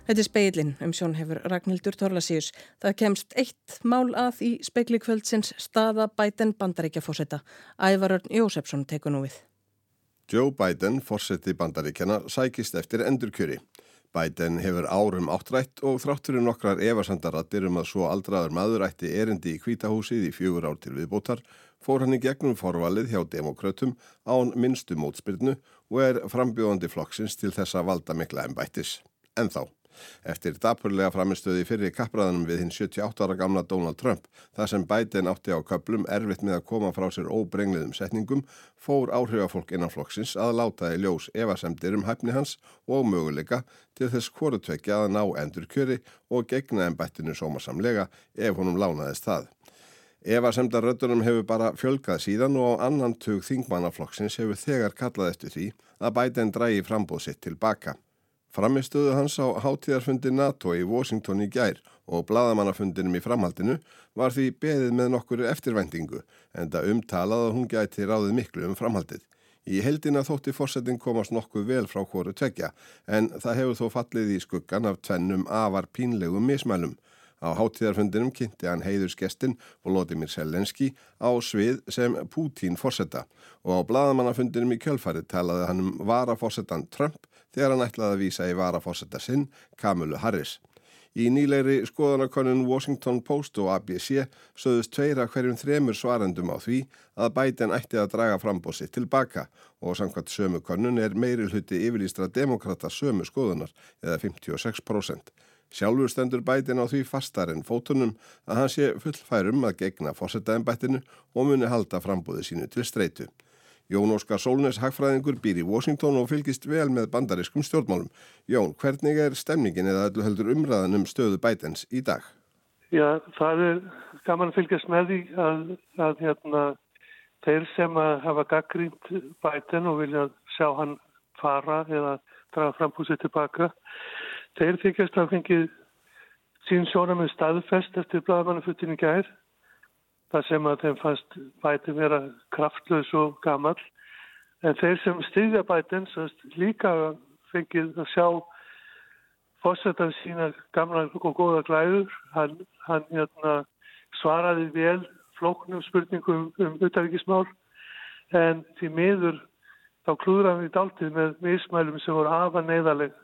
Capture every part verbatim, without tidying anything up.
Þetta er Speillin, umsjón hefur Ragnhildur Thorlacius. Það kemst eitt mál að í spegli kvöldsins staða Biden Bandaríkjaforseta. Ævar Örn Jósefsson tekur nú við. Joe Biden, forseti Bandaríkjanna, sækist eftir endurkjöri. Biden hefur árum áttrætt og þrátt fyrir nokkrar efasemdaraddir um að svo aldraður maður ætti erindi í Hvíta húsið í fjögur ár til viðbótar, fór hann í gegnum forvalið hjá demókrötum án minnstu mótspyrnu og er frambjóðandi flokksins til þessa valdamikla embættis. En þá. Eftir dapurlega framistöði fyrri kappræðanum við hinn sjötíu og átta ára gamla Donald Trump, þar sem Biden átti á köflum erfitt með að koma frá sér óbrengluðum setningum, fór áhrifafólk innan flokksins að láta í ljós efasemdir um hæfni hans og möguleika til þess hvorutveggja að ná endurkjöri og gegna embættinu sómasamlega ef honum lánaðist það. Efasemdarröddunum hefur bara fjölgað síðan og á annan tug þingmannaflokksins hefur þegar kallað eftir því að Biden drægi framboð sitt til baka. Framistöðu hans á hátíðarfundi NATO í Washington í gær og blaðamannafundinum í framhaldinu var því beðið með nokkuru eftirvæntingu, enda umtalað að hún gæti ráðið miklu um framhaldið. Í heildina þótti forsetinn komast nokkuð vel frá hvoru tveggja, en það hefur þó fallið í skuggan af tvennum afar pínlegum mismælum. Á hátíðarfundinum kynnti hann heiðursgestinn Volodymyr Zelensky á svið sem Putin forseta og á blaðamannafundinum í kjölfarið talaði hann um varaforsetan Trump þegar hann ætlaði að vísa í varaforseta sinn, Kamala Harris. Í nýlegri skoðanakönnun Washington Post og A B C sögðust tveir af hverjum þremur svarendum á því að Biden ætti að draga framboð sitt tilbaka og samkvæmt sömu könnun er meiri hluti yfirlýstra demókrata sömu skoðunar eða fimmtíu og sex prósent. Sjálfur stendur Biden á því fastar en fótunum að hann sé fullfærum að gegna forsetaembættinu og muni halda framboði sínu til streitu. Jón Óskar Sólnes hagfræðingur býr í Washington og fylgist vel með bandarískum stjórnmálum. Jón, hvernig er stemningin eða öllu heldur umræðan um stöðu Bidens í dag? Já, það er gaman að fylgjast með því að, að hérna, þeir sem að hafa gagnrýnt Biden og vilja sjá hann fara eða draga frambúsið tilbaka, þeir þykjast að fengið sín sjónarmið staðfest eftir blaðamannafundinn í gær. Það sem að þeim fannst Biden vera kraftlaus og gamall. En þeir sem styðja Biden líka fengið að sjá forsetan sína gamla og góða glæður. Hann, hann hérna, svaraði vel flóknum spurningum um utanríkismál en því miður þá klúðraði hann í dálítið með mismælum sem voru afar neyðarleg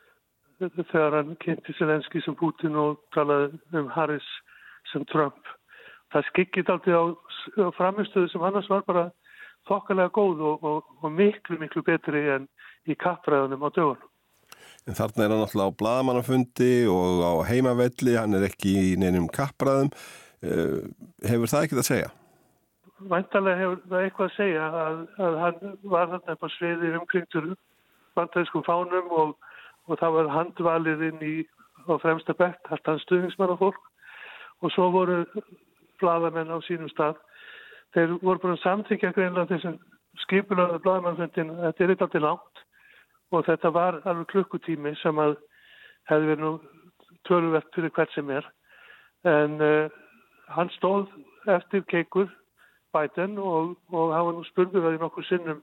þegar hann kynnti Zelensky sem Putin og talaði um Harris sem Trump. Það skikkið alltaf á, á framistöðu sem annars var bara þokkalega góð og, og, og miklu, miklu betri en í kappræðunum á dögunum. En þarna er hann alltaf á blaðamannafundi og á heimavelli, hann er ekki í neinum kappræðum. Uh, hefur það ekkert að segja? Væntanlega hefur það eitthvað að segja að, að hann var þarna upp á sviði umkringtur bandarískum fánum og, og það var handvalið inn í á fremsta bekk, allt hans stuðningsmannafólk og svo voru blaðamenn á sínum stað. Þeir voru bara samþykja greinlega þessum skipulagða blaðamannafundin. Þetta er eitthvað til langt og þetta var alveg klukkutími sem að hefði verið nú töluvert fyrir hvert sem er. En uh, hann stóð eftir keikur Biden og, og hann var nú spurður það í nokkur sinnum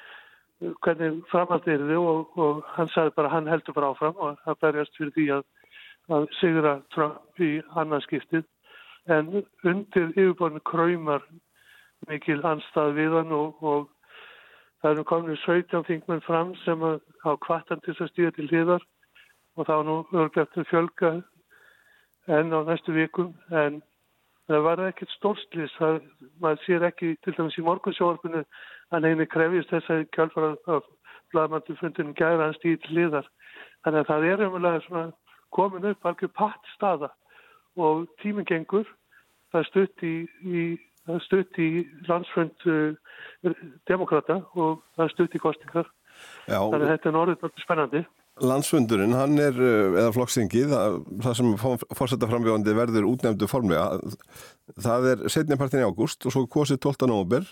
hvernig framhaldið yrði og, og hann sagði bara hann heldur bara áfram og það berjast fyrir því að, að sigra Trump í annarskiptið. En undir yfirborðinu kraumar mikil andstæð við hann og, og það eru komin sautján þingmenn fram sem að hafa hvatt hann til að stíga til hliðar og það var nú örugglega eftir að fjölga enn á næstu vikum en það var ekkert stórslys. Það, maður sér ekki til dæmis í morgunsjónvarpinu að neini krefjist þess að kjálfara af blaðamannafundinum gæra hann stígi til hliðar. Þannig að það er umlega svona komin upp algjör patt staða. Og tíminn gengur, það er stutt í, í, það er stutt í landsfund uh, demokrata og það er stutt í kostingar. Já, þannig að þetta er orðið mjög spennandi. Landsfundurinn, hann er, eða flokksþingið, það, það sem forsetaframbjóðandi verður útnefndu formlega, það er seinnipartinn í ágúst og svo kosið tólfta nóvember.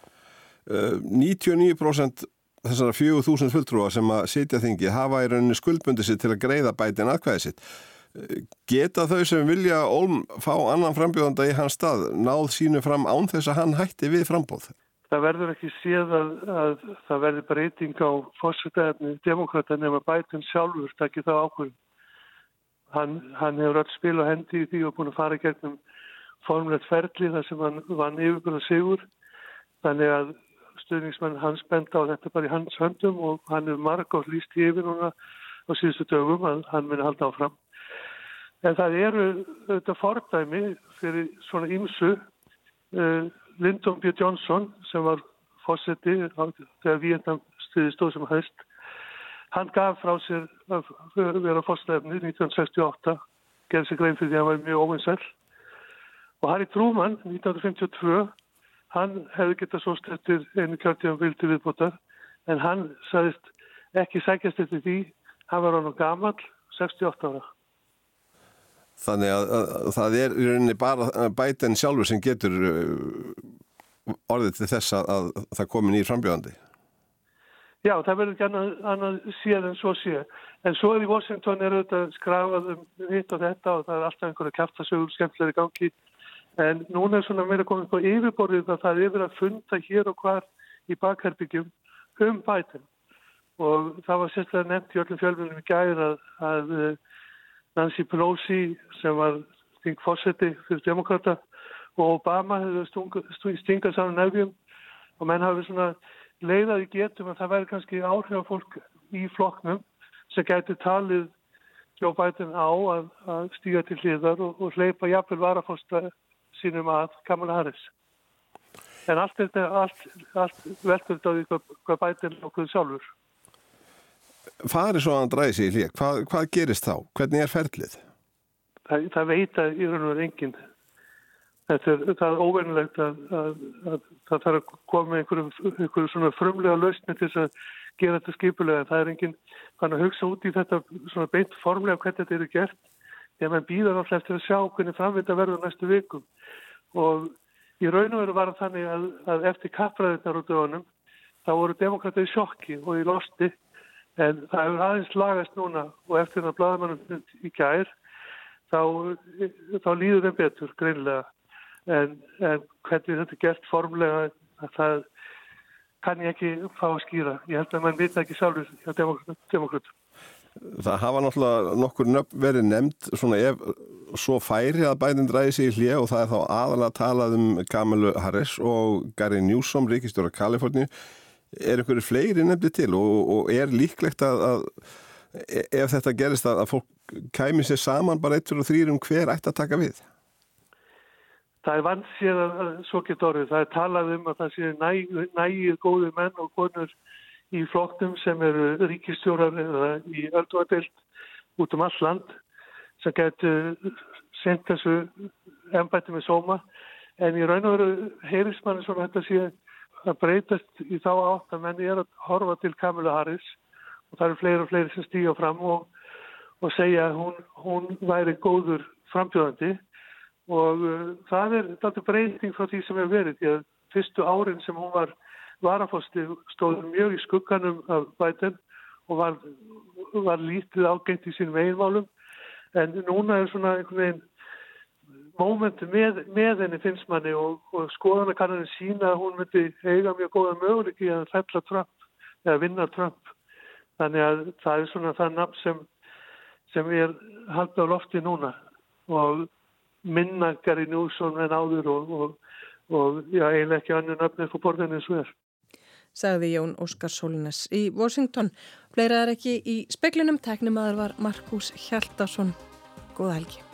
Uh, níutíu og níu prósent þessara fjögur þúsund fulltrúa sem að sitja þingið hafa í rauninni skuldbundi sig til að greiða Biden atkvæði sitt. Geta þau sem vilja ólm fá annan frambjóðanda í hans stað náð sínu fram án þess að hann hætti við frambóð? Það verður ekki séð að, að það verður breyting á forsetaefni demokrata nema Biden sjálfur takki þá ákvörðun. hann, hann hefur öll spil og hendi í því og búin að fara gegnum formlegt ferli þar sem hann vann yfirburða sigur. Þannig að stuðningsmenn hans benda á þetta bara í hans höndum og hann er margótt lýst yfir núna á síðustu dögum að hann muni halda áfram. En það eru þetta fordæmi fyrir svona ýmsu. Uh, Lyndon B. Johnson sem var forseti þegar Víetnamstríðið stóð sem hæst, hann gaf frá sér að vera forsetafni nítján sextíu og átta, gerði sig grein fyrir því að hann var mjög óvinsæll. Og Harry Truman nítján fimmtíu og tvö, hann hefði getað sóst eftir einu kjörtímabil til viðbótar, en hann sagðist ekki sækjast eftir því, hann var orðinn gamall, sextíu og átta ára. Þannig að, að, að það er í rauninni bara Biden sjálfur sem getur orðið til þess að, að það komi nýr frambjóðandi. Já, það verður ekki annað, annað séð en svo sé. En svo er í Washington er auðvitað skrafað um hitt og þetta og það er alltaf einhverja kjaftasögur skemmtilegri gangi. En núna er svona meira komið på yfirborðið að það er verið að funda hér og hvar í bakherbyggjum um Biden. Og það var sérstaklega nefnt í öllum fjölmiðlum í gær að, að Nancy Pelosi sem var þingforseti fyrir demokrata og Obama hefur stingað saman nefjum og menn hafi svona leiðað í getum að það væri kannski áhrifafólk í flokknum sem gæti talið Joe Biden á að, að stíga til hliðar og, og hleypa jafnvel varaforsta sínum að Kamala Harris. En allt þetta, allt, allt veldur þetta á því hvað, hvað Biden okkur sjálfur. Farið svo að hann dræði sig í hlé, hvað, hvað gerist þá? Hvernig er ferlið? Það, það veit að í raun og veru enginn. Þetta er, það er óvenjulegt að, að, að það þarf að koma einhverjum, einhverjum svona frumlega lausni til þess að gera þetta skipulega. Það er enginn hann að hugsa út í þetta svona beint formlega hvernig þetta eru gert. Þegar mann býður alltaf eftir að sjá hvernig framvinda verður næstu vikum. Og í raun og veru var það þannig að, að eftir kappræðirnar úr dögunum þá voru demokrata í sjokki og í losti. En það hefur aðeins lagast núna og eftir það blaðamannum í gær þá, þá líður þeim betur greinilega. En, en hvernig þetta er gert formlega það kann ég ekki fá að skýra. Ég held að mann vita ekki sjálfur hjá demokratum. Það hafa náttúrulega nokkur nöfn verið nefnd svona ef svo færi að Biden dræði sig í hlé og það er þá aðalega talað um Kamalu Harris og Gary Newsom, ríkisstjóra Kaliforníu. Er einhverju fleiri nefndið til og, og er líklegt að, að ef þetta gerist að, að fólk kæmi sér saman bara eitt og þrýr um hver ætti að taka við? Það er vanséð að svo getur orðið. Það er talað um að það sé nægir, nægir góði menn og konur í flokknum sem eru ríkisstjórar eða í öldungadeild út um all land sem getur sendt þessu embætti með sóma. En í raun og veru heyrist manni svona þetta sé að breytast í þá átt að menni er að horfa til Kamala Harris og það eru fleiri og fleiri sem stíga fram og, og segja að hún, hún væri góður frambjóðandi og uh, það er þetta breyting frá því sem hefur verið því að fyrstu árin sem hún var varaforsti stóð mjög í skugganum af Biden og var, var lítið ágengt í sínum eiginmálum en núna er svona einhvern veginn mómenti með, með henni finnst manni og, og skoðana kann henni sína að hún myndi eiga mjög góða möguleiki að fella Trump eða vinna Trump. Þannig að það er svona það nafn sem, sem er haldið á lofti núna og minna Gary Newsom en áður og, og, og já, eiginlega ekki annan nafn eftir borðinu eins og er. Sagði Jón Óskar Sólnes í Washington. Fleira er ekki í speklinum, tæknimaður var Markús Hjaltason. Góða helgi.